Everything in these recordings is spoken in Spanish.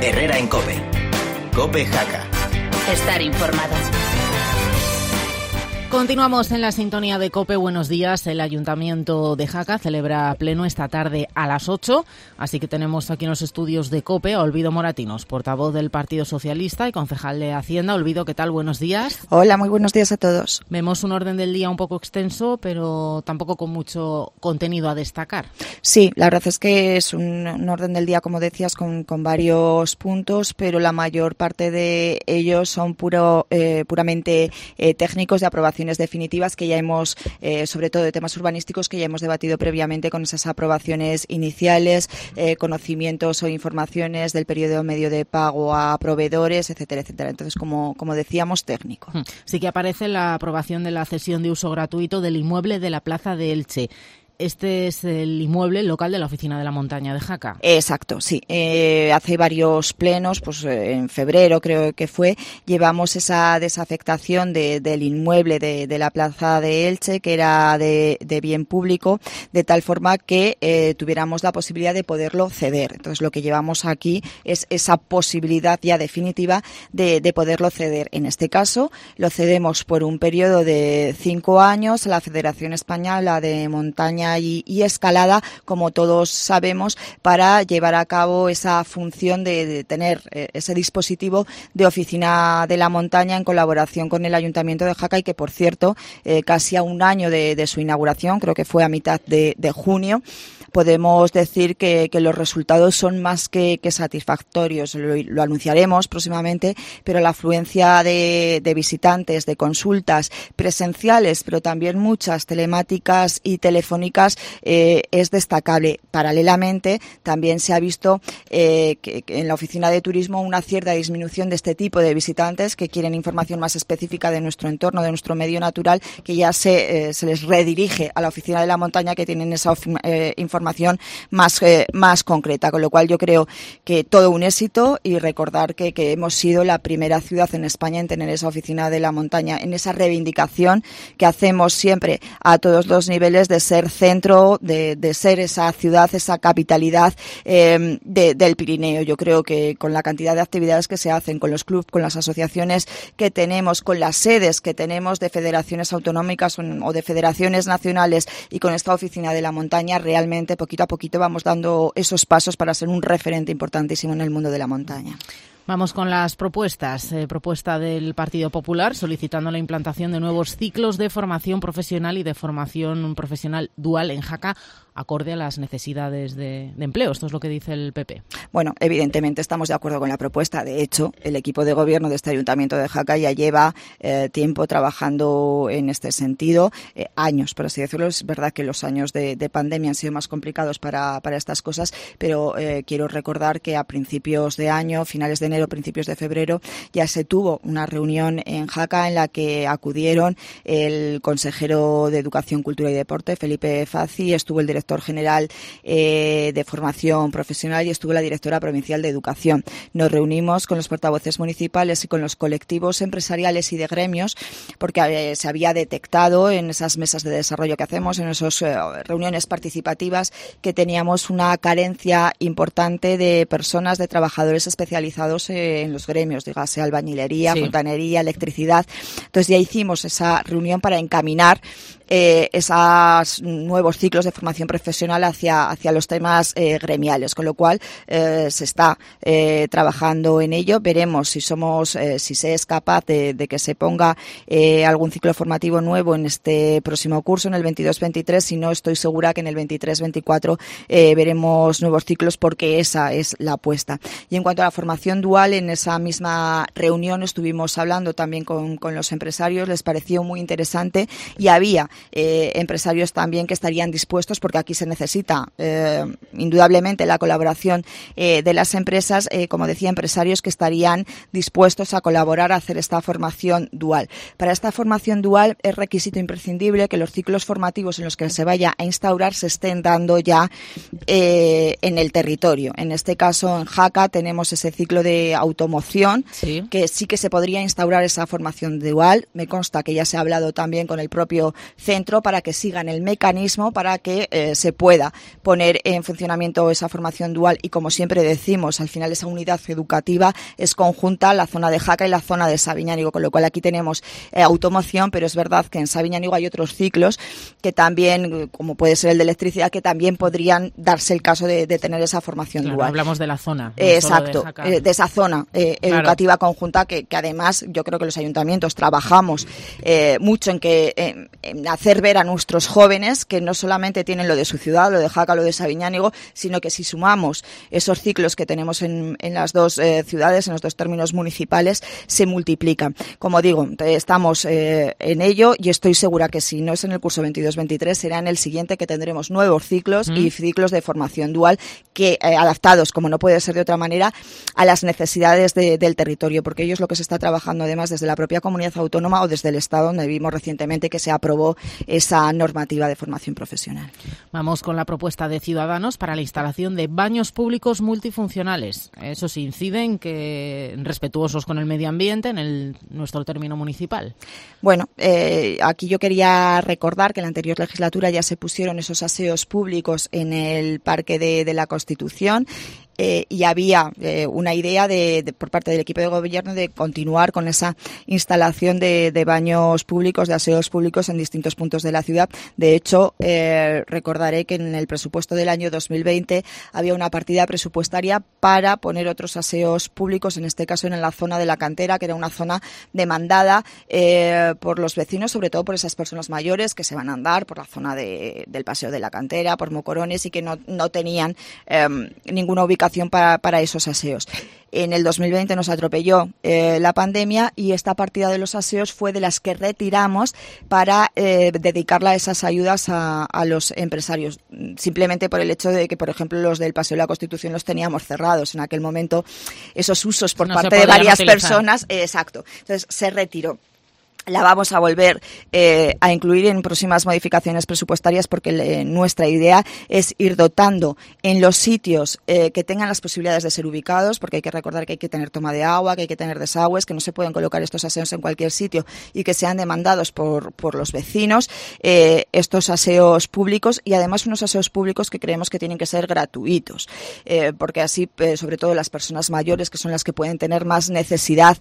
Herrera en COPE. COPE Jaca. Estar informado. Continuamos en la sintonía de COPE. Buenos días. El Ayuntamiento de Jaca celebra pleno esta tarde a las 8, así que tenemos aquí en los estudios de COPE a Olvido Moratinos, portavoz del Partido Socialista y concejal de Hacienda. Olvido, ¿qué tal? Buenos días. Hola, muy buenos días a todos. Vemos un orden del día un poco extenso, pero tampoco con mucho contenido a destacar. Sí, la verdad es que es un orden del día, como decías, con varios puntos, pero la mayor parte de ellos son puramente técnicos de aprobación definitivas que ya hemos, sobre todo de temas urbanísticos, que ya hemos debatido previamente con esas aprobaciones iniciales, conocimientos o informaciones del periodo medio de pago a proveedores, etcétera, etcétera. Entonces, como decíamos, técnico. Sí que aparece la aprobación de la cesión de uso gratuito del inmueble de la Plaza de Elche. Este es el inmueble local de la Oficina de la Montaña de Jaca. Exacto, sí. Hace varios plenos, pues en febrero creo que fue, llevamos esa desafectación del inmueble de la Plaza de Elche, que era de bien público, de tal forma que tuviéramos la posibilidad de poderlo ceder. Entonces, lo que llevamos aquí es esa posibilidad ya definitiva de poderlo ceder. En este caso, lo cedemos por un periodo de 5 años a la Federación Española de Montaña y escalada, como todos sabemos, para llevar a cabo esa función de tener ese dispositivo de Oficina de la Montaña en colaboración con el Ayuntamiento de Jaca y que, por cierto, casi a un año de su inauguración, creo que fue a mitad de junio, podemos decir que los resultados son más que satisfactorios. Lo anunciaremos próximamente, pero la afluencia de visitantes, de consultas presenciales, pero también muchas telemáticas y telefónicas, es destacable. Paralelamente, también se ha visto que en la oficina de turismo una cierta disminución de este tipo de visitantes que quieren información más específica de nuestro entorno, de nuestro medio natural, que ya se les redirige a la oficina de la montaña, que tienen esa información más concreta, con lo cual yo creo que todo un éxito, y recordar que hemos sido la primera ciudad en España en tener esa oficina de la montaña, en esa reivindicación que hacemos siempre a todos los niveles de ser centro, de ser esa ciudad, esa capitalidad del Pirineo. Yo creo que con la cantidad de actividades que se hacen, con los clubes, con las asociaciones que tenemos, con las sedes que tenemos de federaciones autonómicas o de federaciones nacionales, y con esta oficina de la montaña, realmente poquito a poquito vamos dando esos pasos para ser un referente importantísimo en el mundo de la montaña. Vamos con las propuestas. Propuesta del Partido Popular solicitando la implantación de nuevos ciclos de formación profesional y de formación profesional dual en Jaca, acorde a las necesidades de empleo. Esto es lo que dice el PP. Bueno, evidentemente estamos de acuerdo con la propuesta. De hecho, el equipo de gobierno de este Ayuntamiento de Jaca ya lleva tiempo trabajando en este sentido, años, por así decirlo. Es verdad que los años de pandemia han sido más complicados para estas cosas, pero quiero recordar que a principios de año, finales de enero, principios de febrero, ya se tuvo una reunión en Jaca en la que acudieron el consejero de Educación, Cultura y Deporte, Felipe Fazi, estuvo el director general de Formación Profesional y estuvo la directora provincial de Educación. Nos reunimos con los portavoces municipales y con los colectivos empresariales y de gremios, porque se había detectado en esas mesas de desarrollo que hacemos, en esas reuniones participativas, que teníamos una carencia importante de personas, de trabajadores especializados en los gremios, dígase albañilería, fontanería, electricidad. Entonces ya hicimos esa reunión para encaminar esos nuevos ciclos de formación profesional hacia los temas gremiales, con lo cual se está trabajando en ello. Veremos si se es capaz de que se ponga algún ciclo formativo nuevo en este próximo curso, en el 22-23. Si no, estoy segura que en el 23-24 veremos nuevos ciclos, porque esa es la apuesta. Y en cuanto a la formación dual, en esa misma reunión estuvimos hablando también con los empresarios. Les pareció muy interesante, y había empresarios también que estarían dispuestos, porque aquí se necesita indudablemente la colaboración de las empresas, como decía, empresarios que estarían dispuestos a colaborar a hacer esta formación dual. Para esta formación dual es requisito imprescindible que los ciclos formativos en los que se vaya a instaurar se estén dando ya en el territorio. En este caso, en Jaca tenemos ese ciclo de automoción, que sí que se podría instaurar esa formación dual. Me consta que ya se ha hablado también con el propio centro para que sigan el mecanismo para que se pueda poner en funcionamiento esa formación dual. Y como siempre decimos, al final esa unidad educativa es conjunta, la zona de Jaca y la zona de Sabiñánigo, con lo cual aquí tenemos automoción, pero es verdad que en Sabiñánigo hay otros ciclos que también, como puede ser el de electricidad, que también podrían darse el caso de tener esa formación dual. Hablamos de la zona. Exacto, de esa zona educativa conjunta que además yo creo que los ayuntamientos trabajamos mucho en hacer ver a nuestros jóvenes que no solamente tienen lo de su ciudad, lo de Jaca, lo de Sabiñánigo, sino que si sumamos esos ciclos que tenemos en las dos ciudades, en los dos términos municipales, se multiplican. Como digo, estamos en ello y estoy segura que si no es en el curso 22-23 será en el siguiente que tendremos nuevos ciclos y ciclos de formación dual que adaptados, como no puede ser de otra manera, a las necesidades del territorio, porque ello es lo que se está trabajando además desde la propia comunidad autónoma o desde el Estado, donde vimos recientemente que se aprobó esa normativa de formación profesional. Vamos con la propuesta de Ciudadanos para la instalación de baños públicos multifuncionales. Eso sí, inciden que respetuosos con el medio ambiente en nuestro término municipal. Bueno, aquí yo quería recordar que en la anterior legislatura ya se pusieron esos aseos públicos en el Parque de la Constitución. Y había una idea por parte del equipo de gobierno de continuar con esa instalación de baños públicos, de aseos públicos en distintos puntos de la ciudad. De hecho, recordaré que en el presupuesto del año 2020 había una partida presupuestaria para poner otros aseos públicos, en este caso en la zona de la cantera, que era una zona demandada por los vecinos, sobre todo por esas personas mayores que se van a andar por la zona del Paseo de la Cantera, por Mocorones, y que no tenían ninguna ubicación para esos aseos. En el 2020 nos atropelló la pandemia y esta partida de los aseos fue de las que retiramos para dedicarla a esas ayudas a los empresarios, simplemente por el hecho de que, por ejemplo, los del Paseo de la Constitución los teníamos cerrados en aquel momento, esos usos por parte de varias personas. Exacto. Entonces se retiró. La vamos a volver a incluir en próximas modificaciones presupuestarias porque nuestra idea es ir dotando en los sitios que tengan las posibilidades de ser ubicados, porque hay que recordar que hay que tener toma de agua, que hay que tener desagües, que no se pueden colocar estos aseos en cualquier sitio y que sean demandados por los vecinos, estos aseos públicos y además unos aseos públicos que creemos que tienen que ser gratuitos, porque así, sobre todo las personas mayores, que son las que pueden tener más necesidad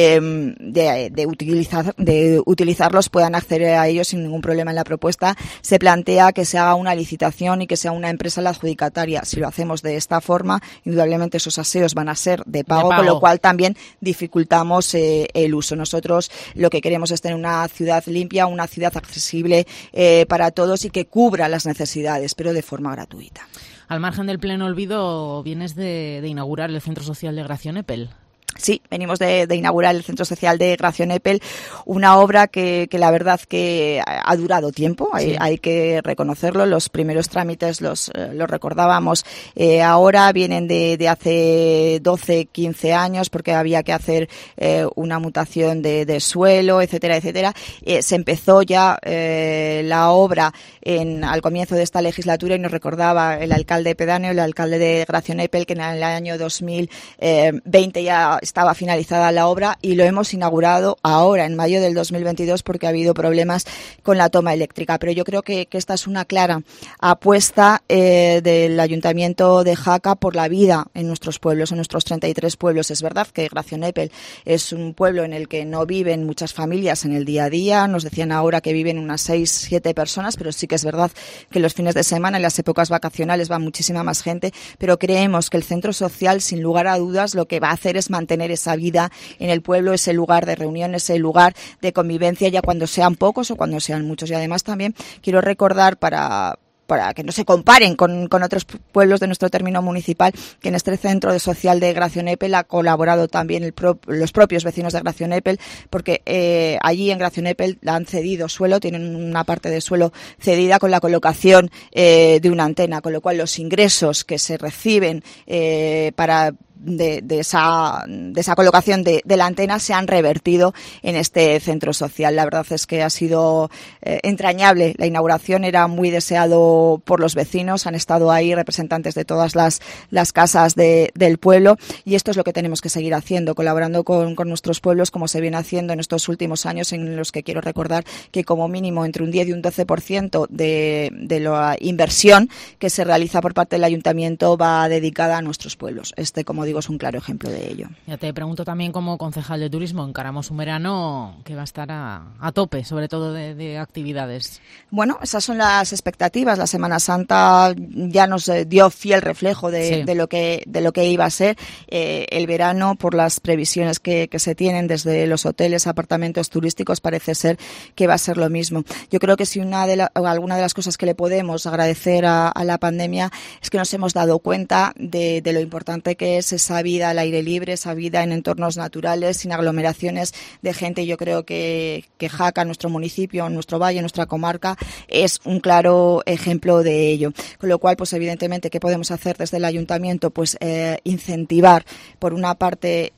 de utilizarlos, puedan acceder a ellos sin ningún problema. En la propuesta se plantea que se haga una licitación y que sea una empresa la adjudicataria. Si lo hacemos de esta forma, indudablemente esos aseos van a ser de pago. Con lo cual también dificultamos el uso. Nosotros lo que queremos es tener una ciudad limpia, una ciudad accesible para todos y que cubra las necesidades, pero de forma gratuita. Al margen del pleno olvido, vienes de inaugurar el Centro Social de Gracio Nepel. Sí, venimos de inaugurar el Centro Social de Gracio Nepel, una obra que la verdad que ha durado tiempo, sí. Hay que reconocerlo. Los primeros trámites los recordábamos, ahora vienen de hace 12, 15 años, porque había que hacer una mutación de suelo, etcétera, etcétera. Se empezó ya la obra al comienzo de esta legislatura y nos recordaba el alcalde pedáneo, el alcalde de Gracio Nepel, que en el año 2020 ya estaba finalizada la obra y lo hemos inaugurado ahora, en mayo del 2022, porque ha habido problemas con la toma eléctrica. Pero yo creo que esta es una clara apuesta del Ayuntamiento de Jaca por la vida en nuestros pueblos, en nuestros 33 pueblos. Es verdad que Gracio Nepel es un pueblo en el que no viven muchas familias en el día a día. Nos decían ahora que viven unas 6, 7 personas, pero sí que es verdad que los fines de semana, en las épocas vacacionales, va muchísima más gente. Pero creemos que el centro social, sin lugar a dudas, lo que va a hacer es mantener esa vida en el pueblo, ese lugar de reunión, ese lugar de convivencia, ya cuando sean pocos o cuando sean muchos. Y además también quiero recordar para que no se comparen con otros pueblos de nuestro término municipal, que en este centro social de Gracio Nepel ha colaborado también los propios vecinos de Gracio Nepel, porque allí en Gracio Nepel han cedido suelo, tienen una parte de suelo cedida con la colocación de una antena, con lo cual los ingresos que se reciben para esa colocación de la antena se han revertido en este centro social. La verdad es que ha sido entrañable. La inauguración era muy deseado por los vecinos, han estado ahí representantes de todas las casas del pueblo, y esto es lo que tenemos que seguir haciendo, colaborando con nuestros pueblos, como se viene haciendo en estos últimos años, en los que quiero recordar que como mínimo entre un 10 y un 12% de la inversión que se realiza por parte del ayuntamiento va dedicada a nuestros pueblos. Este, como digo, es un claro ejemplo de ello. Ya te pregunto también, como concejal de turismo, encaramos un verano que va a estar a tope, sobre todo de actividades. Bueno, esas son las expectativas. La Semana Santa ya nos dio fiel reflejo de lo que iba a ser. El verano, por las previsiones que se tienen desde los hoteles, apartamentos turísticos, parece ser que va a ser lo mismo. Yo creo que si alguna de las cosas que le podemos agradecer a la pandemia es que nos hemos dado cuenta de lo importante que es esa vida al aire libre, esa vida en entornos naturales, sin aglomeraciones de gente. Yo creo que Jaca, nuestro municipio, nuestro valle, nuestra comarca, es un claro ejemplo de ello. Con lo cual, pues evidentemente, ¿qué podemos hacer desde el ayuntamiento? Pues incentivar, por una parte,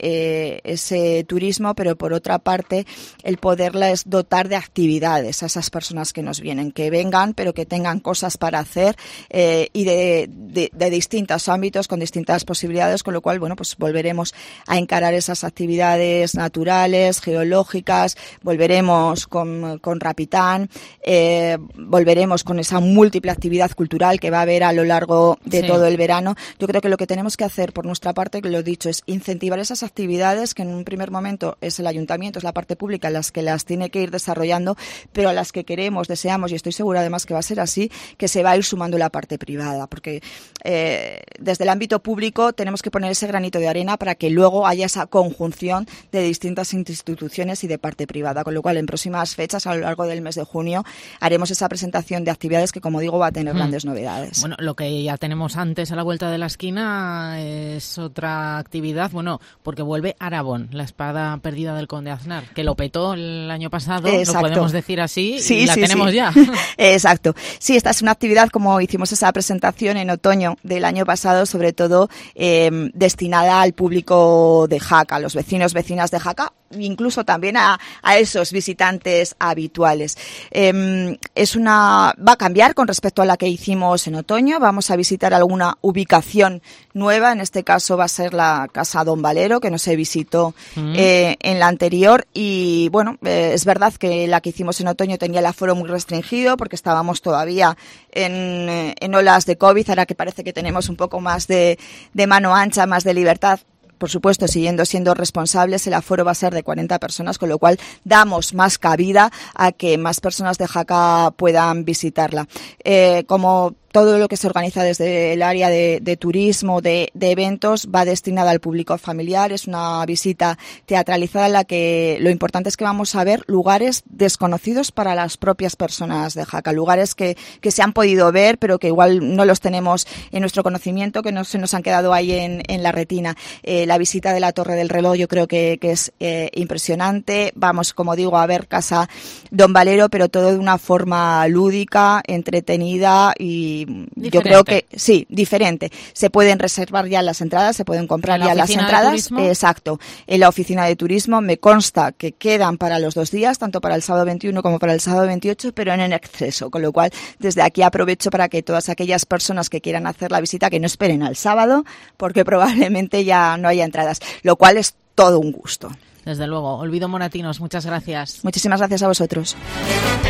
ese turismo, pero por otra parte, el poderles dotar de actividades a esas personas que nos vienen, que vengan, pero que tengan cosas para hacer, y de distintos ámbitos, con distintas posibilidades, con lo cual, bueno, pues volveremos a encarar esas actividades naturales, geológicas, volveremos con Rapitán, volveremos con esa múltiple actividad cultural que va a haber a lo largo de todo el verano. Yo creo que lo que tenemos que hacer por nuestra parte, que lo he dicho, es incentivar esas actividades que en un primer momento es el ayuntamiento, es la parte pública las que las tiene que ir desarrollando, pero a las que queremos, deseamos, y estoy segura además que va a ser así, que se va a ir sumando la parte privada, porque desde el ámbito público tenemos que poner ese granito de arena para que luego haya esa conjunción de distintas instituciones y de parte privada, con lo cual en próximas fechas, a lo largo del mes de junio, haremos esa presentación de actividades que, como digo, va a tener grandes novedades. Bueno, lo que ya tenemos antes a la vuelta de la esquina es otra actividad, bueno, porque vuelve Arabón, la espada perdida del conde Aznar, que lo petó el año pasado, Exacto. Lo podemos decir así, sí, y la tenemos ya. Exacto. Sí, esta es una actividad, como hicimos esa presentación en otoño del año pasado, sobre todo destinada al público de Jaca, a los vecinos, vecinas de Jaca, incluso también a esos visitantes habituales. Va a cambiar con respecto a la que hicimos en otoño. Vamos a visitar alguna ubicación nueva. En este caso va a ser la Casa Don Valero, que no se visitó en la anterior. Y bueno, es verdad que la que hicimos en otoño tenía el aforo muy restringido porque estábamos todavía en olas de COVID. Ahora que parece que tenemos un poco más de mano ancha, más de libertad, por supuesto, siguiendo siendo responsables, el aforo va a ser de 40 personas, con lo cual damos más cabida a que más personas de Jaca puedan visitarla. Como todo lo que se organiza desde el área de turismo, de eventos, va destinada al público familiar. Es una visita teatralizada en la que lo importante es que vamos a ver lugares desconocidos para las propias personas de Jaca, lugares que se han podido ver, pero que igual no los tenemos en nuestro conocimiento, que no se nos han quedado ahí en la retina. La visita de la Torre del Reloj yo creo que es impresionante. Vamos, como digo, a ver Casa Don Valero, pero todo de una forma lúdica, entretenida y diferente. Yo creo que sí, diferente. Se pueden reservar ya las entradas, se pueden comprar ya las entradas. Exacto. En la oficina de turismo me consta que quedan para los 2 días, tanto para el sábado 21 como para el sábado 28, pero en exceso. Con lo cual, desde aquí aprovecho para que todas aquellas personas que quieran hacer la visita, que no esperen al sábado, porque probablemente ya no haya entradas, lo cual es todo un gusto. Desde luego. Olvido Moratinos, muchas gracias. Muchísimas gracias a vosotros.